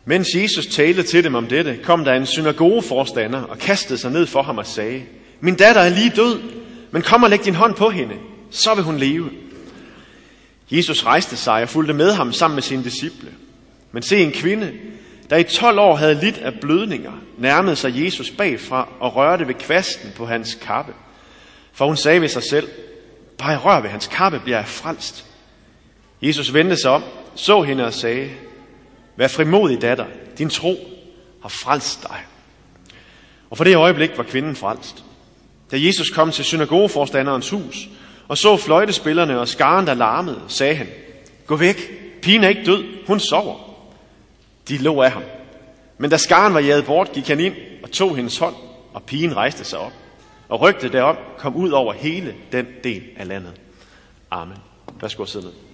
Mens Jesus talte til dem om dette, kom der en synagogeforstander og kastede sig ned for ham og sagde: Min datter er lige død, men kom og læg din hånd på hende, så vil hun leve. Jesus rejste sig og fulgte med ham sammen med sine disciple. Men se, en kvinde, der i 12 år havde lidt af blødninger, nærmede sig Jesus bagfra og rørte ved kvasten på hans kappe. For hun sagde ved sig selv: Bare jeg rører ved hans kappe, bliver jeg frelst. Jesus vendte sig om, så hende og sagde: Vær frimodig, datter, din tro har frelst dig. Og for det øjeblik var kvinden frelst. Da Jesus kom til synagogeforstanderens hus og så fløjtespillerne og skaren, der larmede, sagde han: Gå væk, pigen er ikke død, hun sover. De lå af ham. Men da skaren var jaget bort, gik han ind og tog hendes hånd, og pigen rejste sig op. Og rygtet derom kom ud over hele den del af landet. Amen. Værsgo at sidde ned.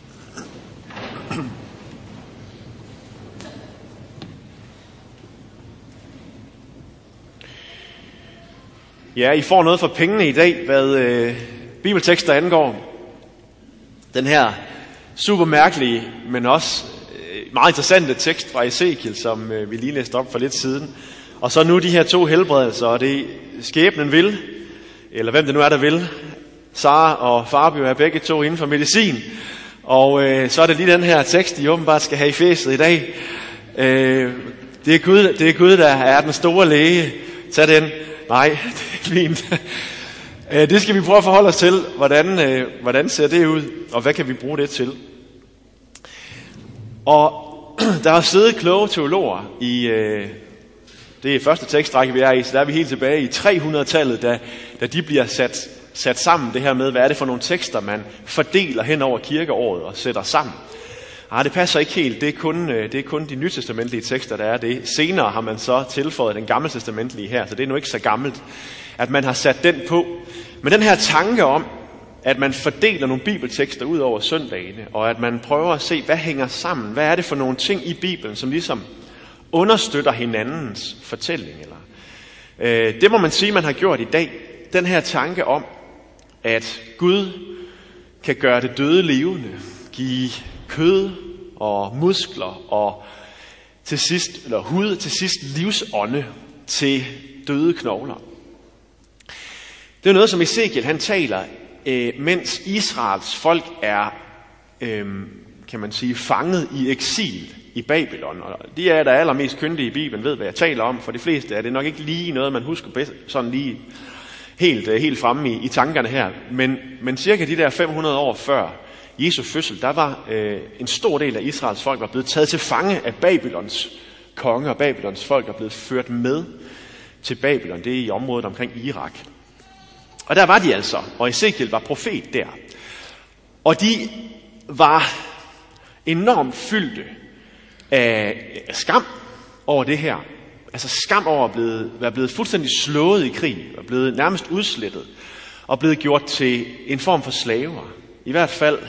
Ja, I får noget for pengene i dag, hvad bibeltekster angår. Den her super mærkelige, men også meget interessante tekst fra Ezekiel, som vi lige læste op for lidt siden. Og så nu de her 2 helbredelser, og det skæbnen vil, eller hvem det nu er, der vil. Sara og Fabio er begge 2 inden for medicin. Og så er det lige den her tekst, I åbenbart skal have i fæstet i dag. Det er Gud, der er den store læge. Tag den. Nej, det er fint. Det skal vi prøve at forholde os til. Hvordan ser det ud, og hvad kan vi bruge det til? Og der har siddet kloge teologer i, det er første tekstrække, vi er i, så der er vi helt tilbage i 300-tallet, da de bliver sat sammen, det her med, hvad er det for nogle tekster, man fordeler hen over kirkeåret og sætter sammen. Det passer ikke helt. Det er kun de nytestamentlige tekster, der er det. Senere har man så tilføjet den gammeltestamentlige her, så det er nu ikke så gammelt, at man har sat den på. Men den her tanke om, at man fordeler nogle bibeltekster ud over søndagene, og at man prøver at se, hvad hænger sammen. Hvad er det for nogle ting i Bibelen, som ligesom understøtter hinandens fortælling? Eller det må man sige, man har gjort i dag. Den her tanke om, at Gud kan gøre det døde levende, give kød og muskler og til sidst, eller hud, til sidst livsånde til døde knogler. Det er noget, som Ezekiel han taler, mens Israels folk er, kan man sige, fanget i eksil i Babylon. Og de er der allermest kyndige i Bibelen, ved hvad jeg taler om. For de fleste er det nok ikke lige noget, man husker bedst, sådan lige helt fremme i tankerne her. Men cirka de der 500 år før Jesu fødsel, der var en stor del af Israels folk var blevet taget til fange af Babylons konge, og Babylons folk er blevet ført med til Babylon. Det er i området omkring Irak. Og der var de altså, og Ezekiel var profet der. Og de var enormt fyldte af skam over det her. Altså skam over at være blevet fuldstændig slået i krig, og blevet nærmest udslettet, og blevet gjort til en form for slaver. I hvert fald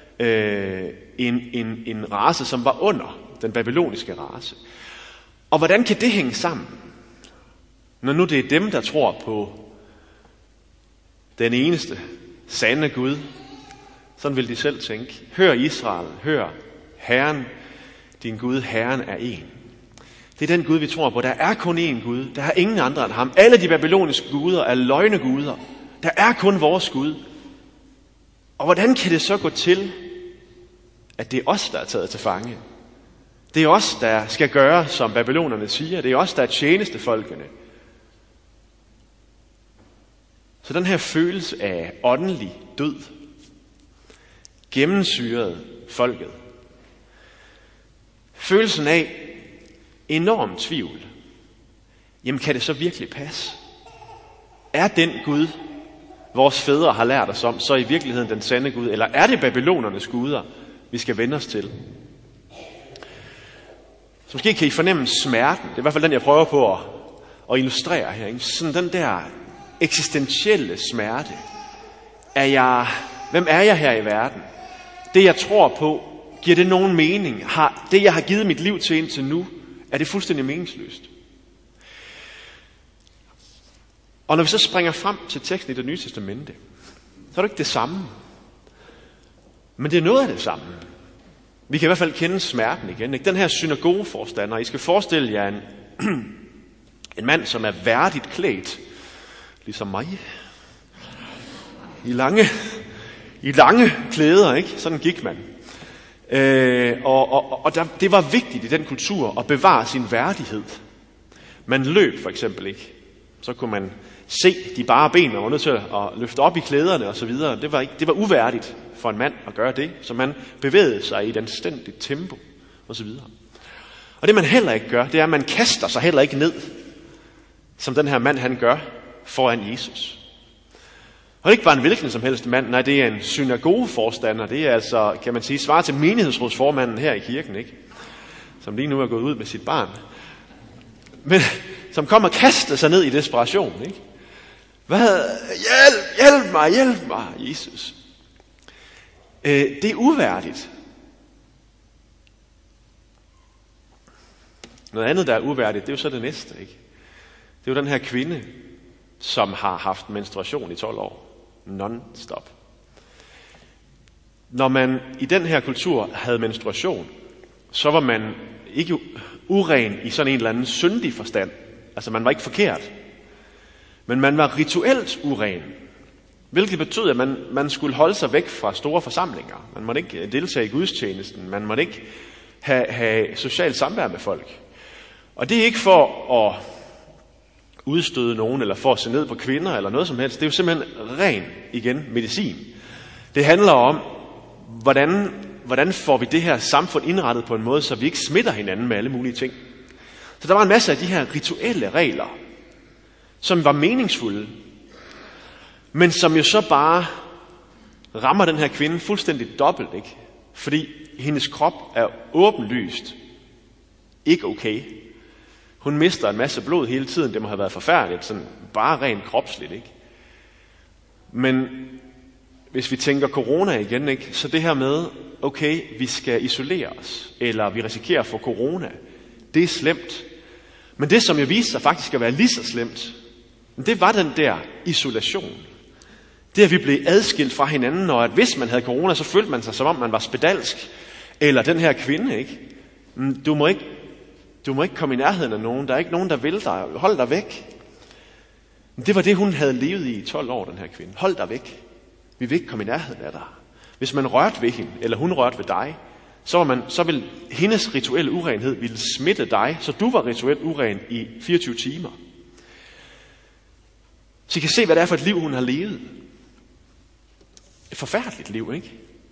en race, som var under den babyloniske race. Og hvordan kan det hænge sammen, når nu det er dem, der tror på den eneste sande Gud? Sådan vil de selv tænke. Hør Israel, hør Herren, din Gud, Herren er en. Det er den Gud, vi tror på. Der er kun én Gud. Der er ingen andre end ham. Alle de babyloniske guder er løgneguder. Der er kun vores Gud. Og hvordan kan det så gå til, at det er os, der er taget til fange? Det er os, der skal gøre, som babylonerne siger. Det er os, der er tjenestefolkene. Så den her følelse af åndelig død gennemsyrede folket. Følelsen af enorm tvivl. Jamen, kan det så virkelig passe? Er den Gud, vores fædre har lært os om, så i virkeligheden den sande Gud? Eller er det babylonernes guder, vi skal vende os til? Så måske kan I fornemme smerten. Det er i hvert fald den, jeg prøver på at illustrere her. Ikke? Sådan den der eksistentielle smerte. Hvem er jeg her i verden? Det, jeg tror på, giver det nogen mening? Det, jeg har givet mit liv til indtil nu, er det fuldstændig meningsløst? Og når vi så springer frem til teksten i Det Nye Testamente, så er det ikke det samme. Men det er noget af det samme. Vi kan i hvert fald kende smerten igen. Ikke? Den her synagogeforstander, I skal forestille jer en mand, som er værdigt klædt, ligesom mig, i lange klæder, ikke? Sådan gik man. Det var vigtigt i den kultur at bevare sin værdighed. Man løb for eksempel ikke. Så kunne man se de bare ben, og var nødt til at løfte op i klæderne og så videre. Det var uværdigt for en mand at gøre det, så man bevægede sig i et anstændigt tempo og så videre. Og det man heller ikke gør, det er, at man kaster sig heller ikke ned, som den her mand han gør foran Jesus. Og det er ikke bare en hvilken som helst mand, nej, det er en synagogeforstander. Det er altså, kan man sige, svar til menighedsrådsformanden her i kirken, ikke? Som lige nu er gået ud med sit barn. Men som kommer og kaster sig ned i desperation, ikke? Hjælp mig, Jesus. Det er uværdigt. Noget andet, der er uværdigt, det er jo så det næste, ikke? Det er jo den her kvinde, som har haft menstruation i 12 år. Non-stop. Når man i den her kultur havde menstruation, så var man ikke uren i sådan en eller anden syndig forstand. Altså man var ikke forkert. Men man var rituelt uren. Hvilket betød, at man skulle holde sig væk fra store forsamlinger. Man måtte ikke deltage i gudstjenesten. Man måtte ikke have socialt samvær med folk. Og det er ikke for at udstøde nogen, eller for at se ned på kvinder, eller noget som helst. Det er jo simpelthen ren, igen, medicin. Det handler om, hvordan får vi det her samfund indrettet på en måde, så vi ikke smitter hinanden med alle mulige ting. Så der var en masse af de her rituelle regler, som var meningsfulde, men som jo så bare rammer den her kvinde fuldstændig dobbelt, ikke? Fordi hendes krop er åbenlyst ikke okay. Hun mister en masse blod hele tiden. Det må have været forfærdeligt, sådan bare rent kropsligt, ikke? Men hvis vi tænker corona igen, ikke, så det her med, okay, vi skal isolere os, eller vi risikerer at få corona, det er slemt. Men det, som jo viste sig faktisk at være lige så slemt, det var den der isolation. Det, at vi blev adskilt fra hinanden, og at hvis man havde corona, så følte man sig, som om man var spedalsk. Eller den her kvinde, ikke? Du må ikke komme i nærheden af nogen. Der er ikke nogen, der vil dig. Hold dig væk. Det var det, hun havde levet i 12 år, den her kvinde. Hold dig væk. Vi vil ikke komme i nærheden af dig. Hvis man rørte ved hende, eller hun rørte ved dig, så ville hendes rituelle urenhed ville smitte dig, så du var rituelt uren i 24 timer. Så I kan se, hvad det er for et liv, hun har levet. Et forfærdeligt liv, ikke?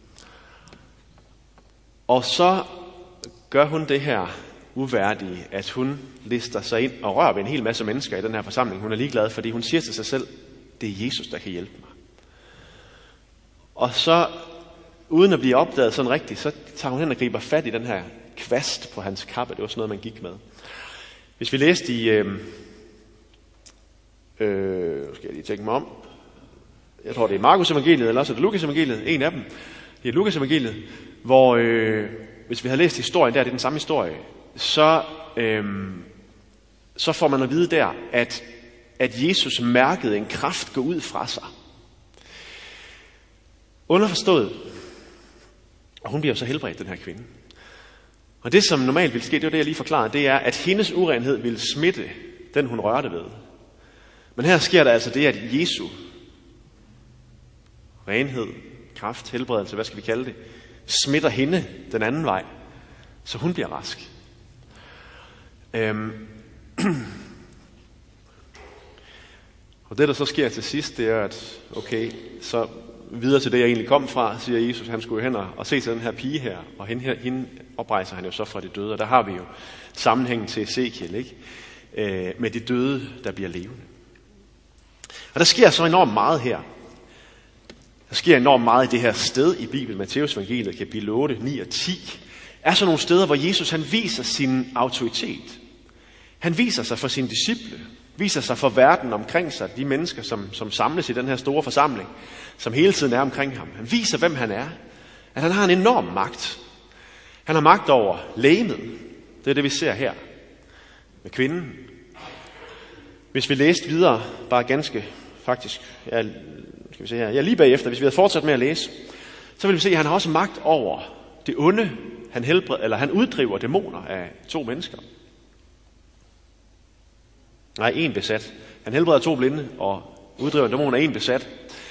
Og så gør hun det her uværdige, at hun lister sig ind og rører ved en hel masse mennesker i den her forsamling. Hun er ligeglad, fordi hun siger til sig selv, det er Jesus, der kan hjælpe mig. Og så, uden at blive opdaget sådan rigtigt, så tager hun hen og griber fat i den her kvast på hans kappe. Det var sådan noget, man gik med. Hvis vi læste i, skal jeg lige tænke mig om, jeg tror det er Markus evangeliet, eller også er det Lukas evangeliet, en af dem. Det er Lukas evangeliet, hvor hvis vi havde læst historien der, det er den samme historie, så får man at vide der, at Jesus mærkede en kraft gå ud fra sig. Underforstået. Og hun bliver så helbredt, den her kvinde. Og det, som normalt ville ske, det var det, jeg lige forklarede, det er, at hendes urenhed ville smitte den, hun rørte ved. Men her sker der altså det, at Jesu renhed, kraft, helbredelse, hvad skal vi kalde det, smitter hende den anden vej, så hun bliver rask. Og det, der så sker til sidst, det er, at okay, så videre til det, jeg egentlig kom fra, siger Jesus, han skulle hen og se til den her pige her, og hende oprejser han jo så fra de døde, og der har vi jo sammenhængen til Ezekiel, ikke? Med de døde, der bliver levende. Og der sker så enormt meget her. Der sker enormt meget i det her sted i Bibelen, Matteus evangeliet, kapitel 8, 9 og 10, er så nogle steder, hvor Jesus han viser sin autoritet. Han viser sig for sine disciple, viser sig for verden omkring sig, de mennesker, som samles i den her store forsamling, som hele tiden er omkring ham. Han viser, hvem han er. At han har en enorm magt. Han har magt over legemet. Det er det, vi ser her med kvinden. Hvis vi læste videre, bare ganske faktisk, skal vi se her, lige bagefter, hvis vi havde fortsat med at læse, så vil vi se, at han har også magt over det onde han uddriver dæmoner af 2 mennesker. Nej, 1 besat. Han helbreder 2 blinde og uddriver dæmoner af 1 besat.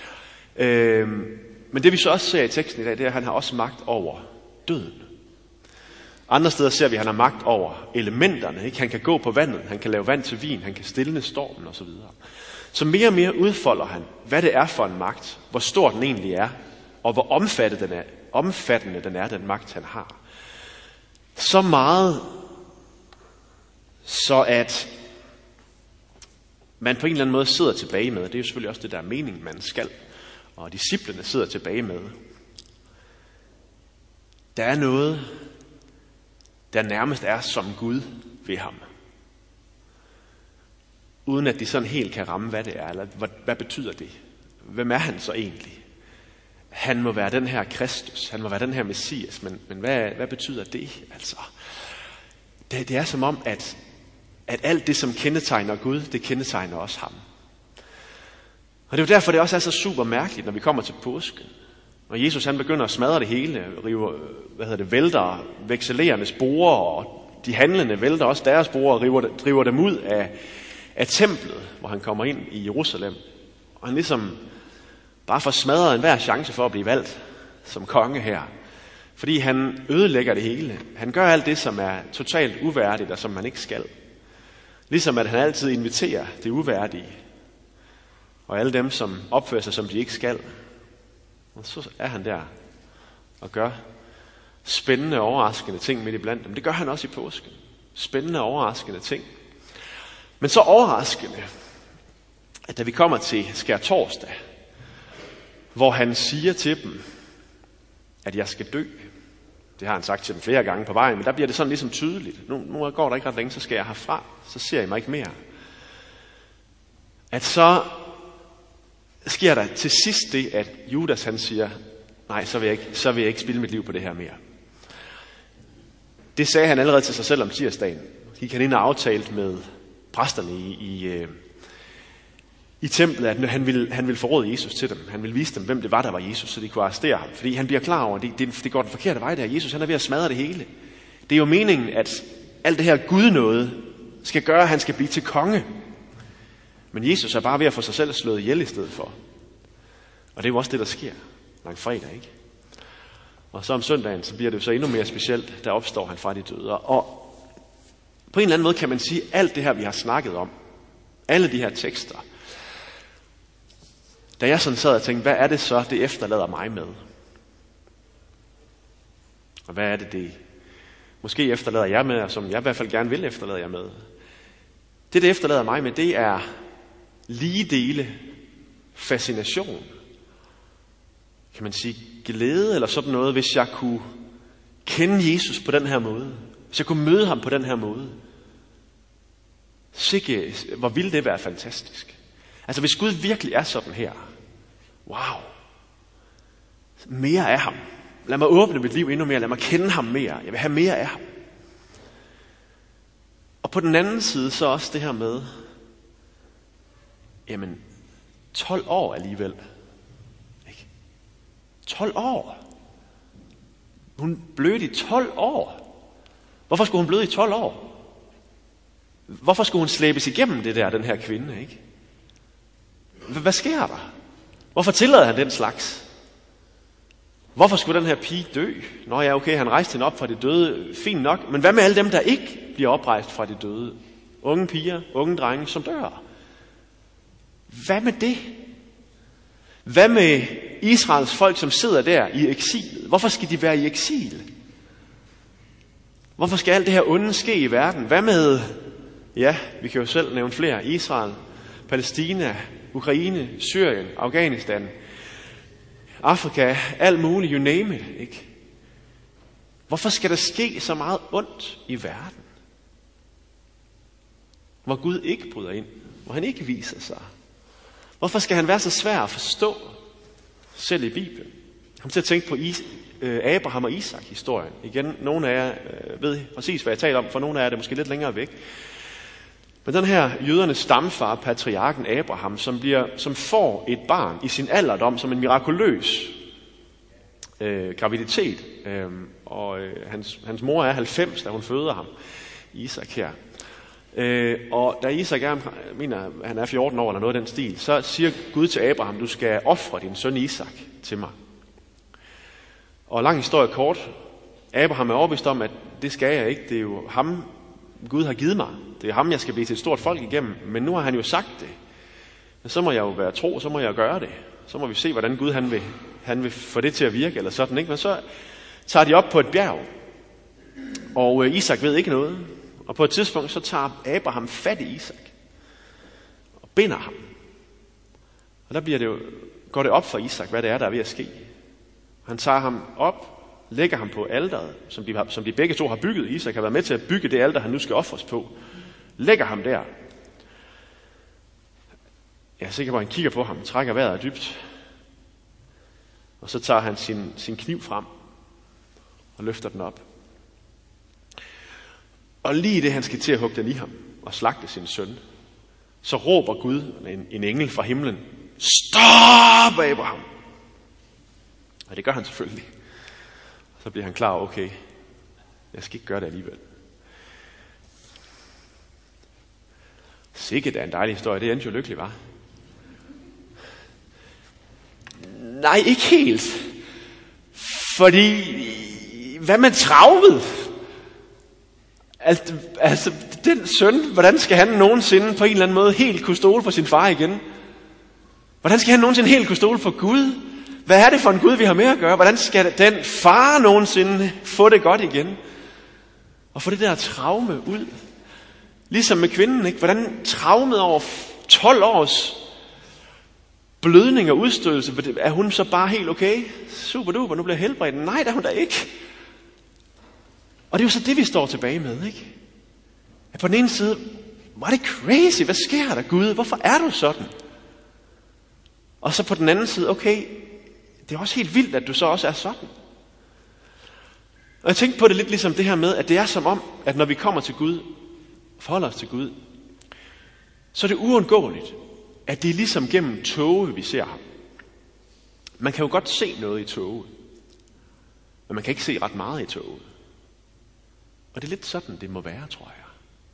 Men det vi så også ser i teksten i dag, det er, at han har også magt over døden. Andre steder ser vi, at han har magt over elementerne. Ikke? Han kan gå på vandet, han kan lave vand til vin, han kan stilne stormen osv. Så mere og mere udfolder han, hvad det er for en magt, hvor stor den egentlig er, og hvor omfattende den er, den magt han har. Så meget, så at man på en eller anden måde sidder tilbage med, det er jo selvfølgelig også det, der er meningen, man skal, og disciplene sidder tilbage med. Der er noget, der nærmest er som Gud ved ham. Uden at de sådan helt kan ramme, hvad det er, eller hvad betyder det? Hvem er han så egentlig? Han må være den her Kristus, han må være den her Messias, men hvad betyder det? Altså, det er som om, at alt det, som kendetegner Gud, det kendetegner også ham. Og det er jo derfor, det også er så super mærkeligt, når vi kommer til påsken. Og Jesus han begynder at smadre det hele, vælter vekselerernes borde, og de handlende vælter også deres borde og driver dem ud af templet, hvor han kommer ind i Jerusalem. Og han ligesom bare får smadret enhver chance for at blive valgt som konge her. Fordi han ødelægger det hele. Han gør alt det, som er totalt uværdigt og som man ikke skal. Ligesom at han altid inviterer det uværdige. Og alle dem, som opfører sig, som de ikke skal. Og så er han der og gør spændende og overraskende ting midt i blandt dem. Det gør han også i påsken. Spændende og overraskende ting. Men så overraskende, at da vi kommer til skærtorsdag, hvor han siger til dem, at jeg skal dø. Det har han sagt til dem flere gange på vejen, men der bliver det sådan ligesom tydeligt. Nu går der ikke ret længe, så skal jeg herfra. Så ser I mig ikke mere. At så sker der til sidst det, at Judas han siger, nej, så vil jeg ikke spilde mit liv på det her mere. Det sagde han allerede til sig selv om tirsdagen. Gik han ind og aftalte med præsterne i templet, at han ville forråde Jesus til dem. Han ville vise dem, hvem det var, der var Jesus, så de kunne arrestere ham. Fordi han bliver klar over, at det går den forkerte vej der. Jesus han er ved at smadre det hele. Det er jo meningen, at alt det her Gud noget skal gøre, at han skal blive til konge. Men Jesus er bare ved at få sig selv slået ihjel i stedet for. Og det er jo også det, der sker langfredag, ikke? Og så om søndagen, så bliver det jo så endnu mere specielt. Der opstår han fra de døde. Og på en eller anden måde kan man sige, at alt det her, vi har snakket om, alle de her tekster, da jeg sådan sad og tænkte, hvad er det så, det efterlader mig med? Og hvad er det måske efterlader jeg med, og som jeg i hvert fald gerne vil efterlade jer med? Det efterlader mig med, det er lige dele fascination. Kan man sige glæde eller sådan noget, hvis jeg kunne kende Jesus på den her måde. Hvis jeg kunne møde ham på den her måde. Sikke, hvor ville det være fantastisk. Altså hvis Gud virkelig er sådan her. Wow. Mere af ham. Lad mig åbne mit liv endnu mere. Lad mig kende ham mere. Jeg vil have mere af ham. Og på den anden side så også det her med, jamen 12 år alligevel. Ikke? 12 år. Hun blødte i 12 år. Hvorfor skulle hun bløde i 12 år? Hvorfor skulle hun slæbes igennem det der, den her kvinde, ikke? Hvad sker der? Hvorfor tillader han den slags? Hvorfor skulle den her pige dø? Nå ja, okay, han rejste hende op fra de døde. Fint nok. Men hvad med alle dem, der ikke bliver oprejst fra de døde? Unge piger, unge drenge, som dør. Hvad med det? Hvad med Israels folk, som sidder der i eksil? Hvorfor skal de være i eksil? Hvorfor skal alt det her onde ske i verden? Hvad med, ja, vi kan jo selv nævne flere. Israel, Palæstina, Ukraine, Syrien, Afghanistan, Afrika, alt muligt, you name it, ikke? Hvorfor skal der ske så meget ondt i verden? Hvor Gud ikke bryder ind, hvor han ikke viser sig. Hvorfor skal han være så svær at forstå, selv i Bibelen? Jeg kommer til at tænke på Abraham og Isak-historien. Igen, nogle af jer ved præcis, hvad jeg taler om, for nogle af jer er det måske lidt længere væk. Men den her jødernes stamfar, patriarken Abraham, som får et barn i sin alderdom som en mirakuløs graviditet, og hans mor er 90, da hun føder ham, Isak her. Og da Isak han er 14 år eller noget af den stil, så siger Gud til Abraham, du skal ofre din søn Isak til mig. Og lang historie kort, Abraham er overbevist om, at det skal jeg ikke. Det er jo ham, Gud har givet mig. Det er ham, jeg skal blive til et stort folk igennem. Men nu har han jo sagt det. Men så må jeg jo være tro, så må jeg gøre det. Så må vi se, hvordan Gud han vil få det til at virke, eller sådan, ikke? Men så tager de op på et bjerg. Og Isak ved ikke noget. Og på et tidspunkt, så tager Abraham fat i Isak. Og binder ham. Og der går det op for Isak, hvad det er, der er ved at ske. Han tager ham op, lægger ham på alteret, som de begge to har bygget. Isak har været med til at bygge det alter, han nu skal ofres på. Lægger ham der. Jeg er sikker på, at han kigger på ham, trækker vejret dybt. Og så tager han sin kniv frem og løfter den op. Og lige det, han skal til at hugge den i ham og slagte sin søn, så råber Gud, en engel fra himlen, stop, Abraham! Og det gør han selvfølgelig. Så bliver han klar, okay, jeg skal ikke gøre det alligevel. Sikkert er en dejlig historie, det endte jo lykkeligt, var. Nej, ikke helt. Fordi, hvad med traumet? Altså, den søn, hvordan skal han nogensinde på en eller anden måde helt kunne stole på sin far igen? Hvordan skal han nogensinde helt kunne stole på Gud? Hvad er det for en Gud, vi har med at gøre? Hvordan skal den far nogensinde få det godt igen? Og få det der traume ud? Ligesom med kvinden, ikke? Hvordan traumet over 12 års blødning og udstødelse, er hun så bare helt okay? Super duper, nu bliver helbredt. Nej, det er hun da ikke. Og det er jo så det, vi står tilbage med, ikke? At på den ene side, var det crazy, hvad sker der, Gud? Hvorfor er du sådan? Og så på den anden side, okay, det er også helt vildt, at du så også er sådan. Og jeg tænkte på det lidt ligesom det her med, at det er som om, at når vi kommer til Gud, forholder os til Gud, så er det uundgåeligt, at det er ligesom gennem tåge, vi ser ham. Man kan jo godt se noget i tåge, men man kan ikke se ret meget i tåge. Og det er lidt sådan, det må være, tror jeg.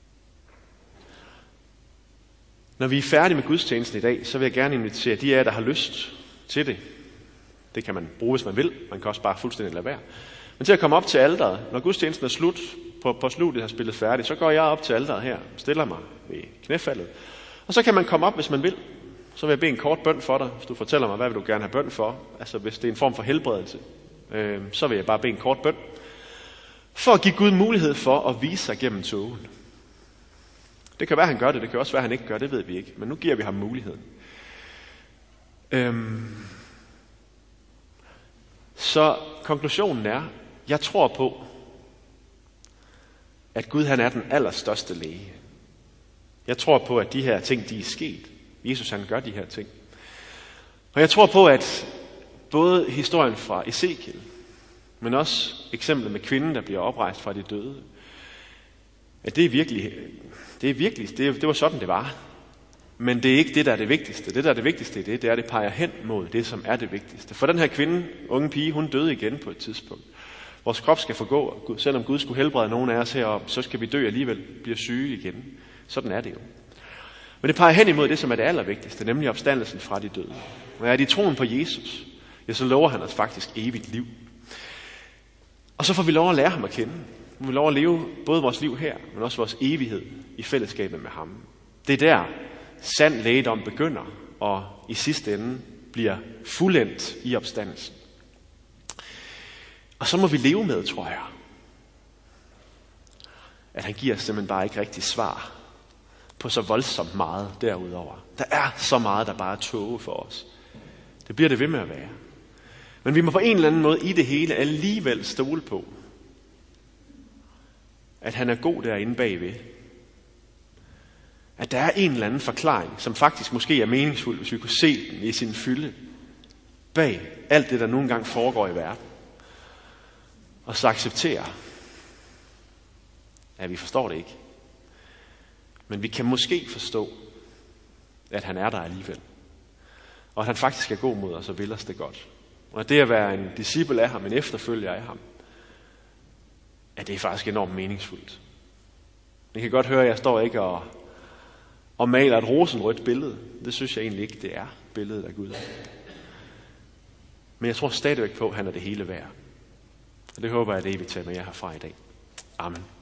Når vi er færdige med gudstjenesten i dag, så vil jeg gerne invitere de af jer, der har lyst til det. Det kan man bruge, hvis man vil. Man kan også bare fuldstændig lade være. Men til at komme op til alteret. Når gudstjenesten er slut, på slutet har spillet færdigt, så går jeg op til alteret her, stiller mig ved knæfaldet. Og så kan man komme op, hvis man vil. Så vil jeg bede en kort bøn for dig, hvis du fortæller mig, hvad vil du gerne have bøn for. Altså hvis det er en form for helbredelse, så vil jeg bare bede en kort bøn. For at give Gud mulighed for at vise sig gennem tågen. Det kan være, han gør det. Det kan også være, han ikke gør det. Det ved vi ikke. Men nu giver vi ham muligheden. Så konklusionen er, jeg tror på, at Gud han er den allerstørste læge. Jeg tror på, at de her ting, de er sket. Jesus han gør de her ting. Og jeg tror på, at både historien fra Ezekiel, men også eksemplet med kvinden, der bliver oprejst fra de døde, at det var sådan, det var. Men det er ikke det, der er det vigtigste. Det, der er det vigtigste det er, det peger hen mod det, som er det vigtigste. For den her kvinde, unge pige, hun døde igen på et tidspunkt. Vores krop skal forgå, selvom Gud skulle helbrede nogen af os heroppe, så skal vi dø alligevel, bliver syge igen. Sådan er det jo. Men det peger hen imod det, som er det allervigtigste, nemlig opstandelsen fra de døde. Og er det i troen på Jesus, ja, så lover han os faktisk evigt liv. Og så får vi lov at lære ham at kende. Vi får lov at leve både vores liv her, men også vores evighed i fællesskabet med ham. Det er der, sand lægedom begynder, og i sidste ende bliver fuldendt i opstandelsen. Og så må vi leve med, tror jeg, at han giver os simpelthen bare ikke rigtig svar på så voldsomt meget derudover. Der er så meget, der bare er tåge for os. Det bliver det ved med at være. Men vi må på en eller anden måde i det hele alligevel stole på, at han er god derinde bagved. At der er en eller anden forklaring, som faktisk måske er meningsfuld, hvis vi kunne se den i sin fylde, bag alt det, der nogle gange foregår i verden. Og så acceptere, at vi forstår det ikke. Men vi kan måske forstå, at han er der alligevel. Og at han faktisk er god mod os og vil os det godt. Og det at være en disciple af ham, en efterfølger af ham, at det er faktisk enormt meningsfuldt. I kan godt høre, at jeg står ikke og maler et rosenrødt billede. Det synes jeg egentlig ikke, det er billedet af Gud. Men jeg tror stadigvæk på, at han er det hele værd. Og det håber jeg, at det er, vi tager med jer herfra i dag. Amen.